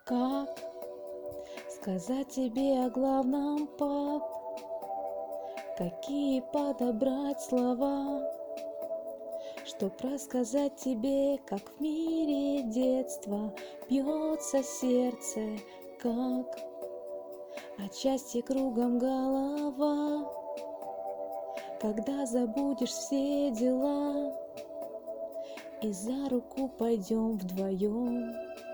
Как сказать тебе о главном, пап? Какие подобрать слова, чтоб рассказать тебе, как в мире детства бьется сердце, как от счастья кругом голова, когда забудешь все дела и за руку пойдем вдвоем.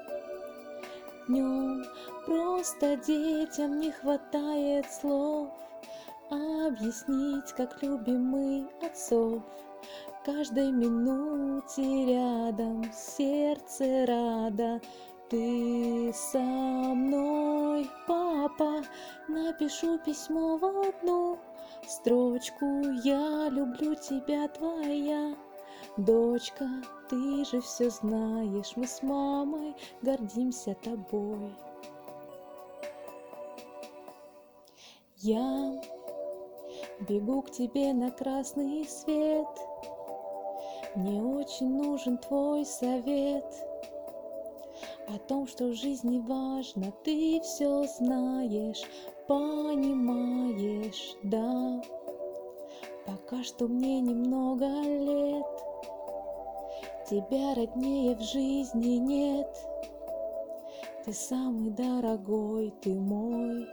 Днем просто детям не хватает слов объяснить, как любим мы отцов. Каждой минуте рядом сердце радо. Ты со мной, папа, напишу письмо в одну строчку. Я люблю тебя, твоя дочка. Ты же все знаешь, мы с мамой гордимся тобой. Я бегу к тебе на красный свет, мне очень нужен твой совет о том, что в жизни важно. Ты все знаешь, понимаешь, да. Пока что мне немного лет, тебя роднее в жизни нет. Ты самый дорогой, ты мой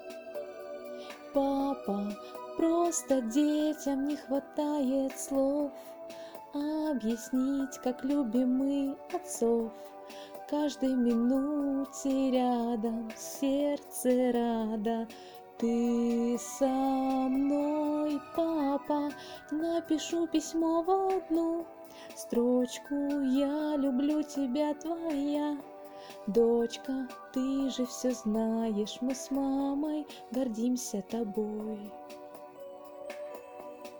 папа. Просто детям не хватает слов объяснить, как любим мы отцов. Каждой минуте рядом сердце радо. Ты со мной, папа, напишу письмо в одну строчку. Я люблю тебя, твоя дочка. Ты же все знаешь, мы с мамой гордимся тобой.